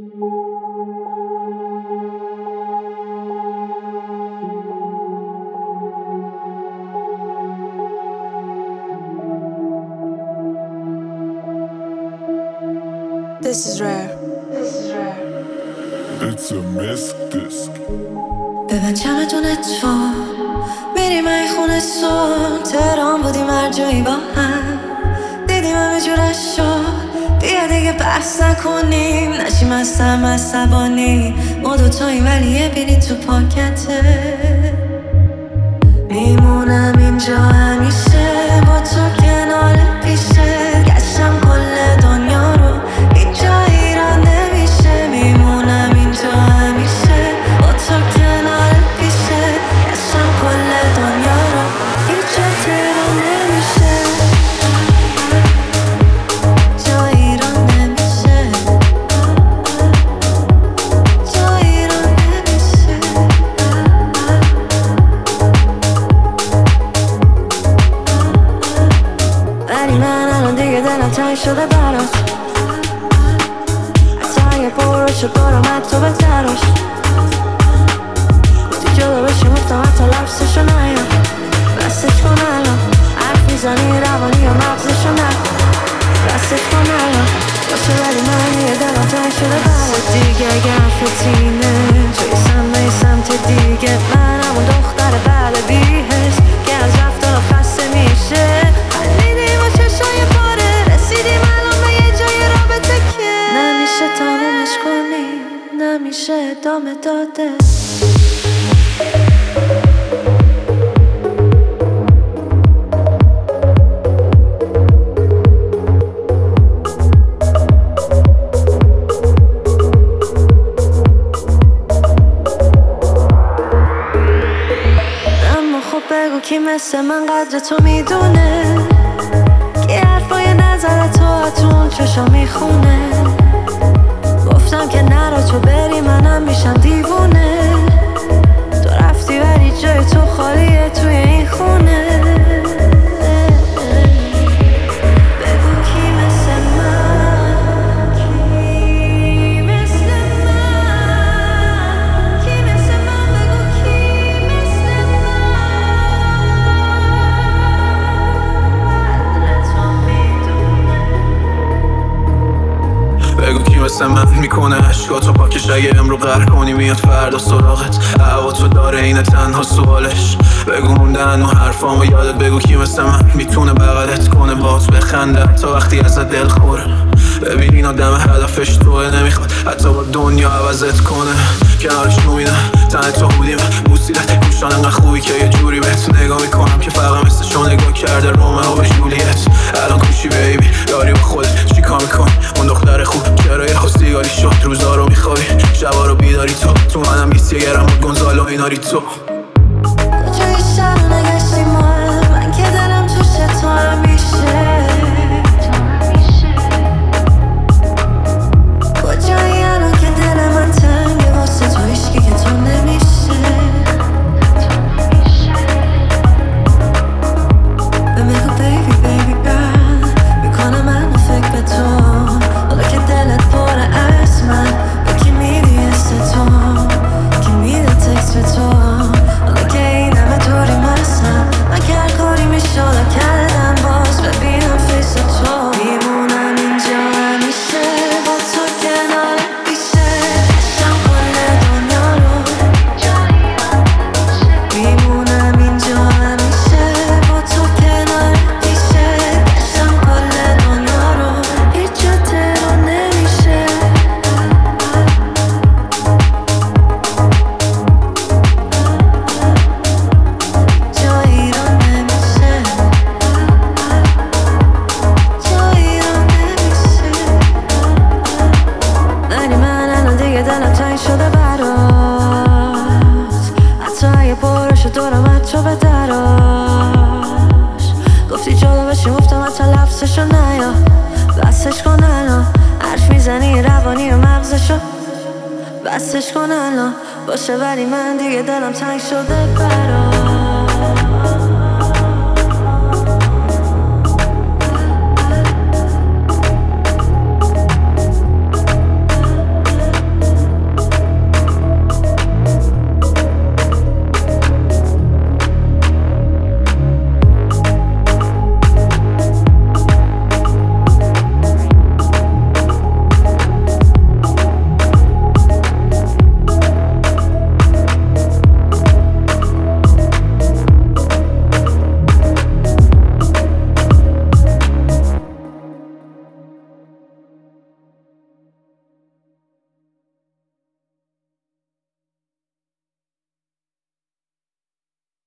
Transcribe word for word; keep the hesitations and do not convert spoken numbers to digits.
This is rare. This is rare. It's a misc disc. ببن چمدون تو میریم ای خونه سون تهران بودیم هر جایی با هم دیدیم همه جورش شد بیا دیگه بحث نکنیم نشیم از سرم عصبانی ما دوتاییم ولی یه بینی تو پاکته میمونم اینجا همیشه با تو کنار پیشه گشتم کل دنیا رو اینجا ایران نمیشه میمونم اینجا همیشه با تو کنار پیشه گشتم کل دنیا رو اینجا تهران نمیشه جا ایران نمیشه جا ایران نمیشه ولی من الان دیگه دلم تنگ شده برات حتی یه پروش برام حتی به تراش گفتی جدا بشیم گفتم حتی لفظشو نیا بستش کن الان حرف میزنی روانی یا مغزشو نکن بستش کن الان باشه ولی من یه دلم تنگ شده برات دیگه اگه حرفت اینه توی سمت سمت دیگه من همون دختر بله بیهش که از رفتارم خسته میشه خلیدیم و چشای پاره رسیدیم الان به یه جای رابطه که نمیشه تمومش کنیم نمیشه ادامه داده بگو کی مثل من قدر تو میدونه کی حرفای نظر تو اتون چشا میخونه گفتم که نرا تو بری منم میشم دیوونه تو رفتی ولی جای تو خالیه توی این خونه بگو کی مثل من کی مثل من کی مثل من بگو کی مثل بگو کی مثل من میکنه عشقاتو پاکش اگه امرو قهر کنی میاد فردا سراغت هوا تو داره اینه تنها سوالش بگو موندن و حرفامو یادت بگو کی مثل من میتونه بغلت کنه بات بخنده تا وقتی ازت دل خوره ببین این آدم هدفش توه نمیخواد حتی با دنیا عوضت کنه کنارش نومیدم تن تو بودیم بوسیدت گوشان انقدر خوبی که یه جوری بهت نگاه میکنم که فقط مثل شو نگاه کرده رومئو به جولیت الان کوشی بیبی داری با خودت چیکار میکنی اون دختر خوب چرا یه خوستیگاری شد روزا رو میخوابی شبا رو بیداری تو تو منم بیست یه گرم بود گنزالو ایناری تو کجای شهر نگشتی ماه من که دلم توشه تو همیشه کجایی الان که دل من تنگه واسه تو هیچکی که تو نمیشه به بگو بیبی بیبی گرل میکنه من فکر به تو حالا که دلت پره از من یکی میدی است تو کی میده تکس به تو حالا که این همه طوری مستم من که هر کاری میشدم کردم باز ببینم فیس تو میمونم اینجا همیشه با تو کنار پیشه شم کل دنیا رو میمونم اینجا همیشه با تو کنار پیشه شم کل دنیا رو هیچ جا تهران نمیشه جا ایران نمیشه جا ایران نمیشه ولی من الان دیگه دلم تنگ شده برات حتی اگه پرش دورم حتی به دراش گفتی جدا بشیم گفتم حتی لفظشو نیا بستش کن الان حرف میزنی روانی و مغزشو بستش کن الان باشه ولی من دیگه دلم تنگ شده برات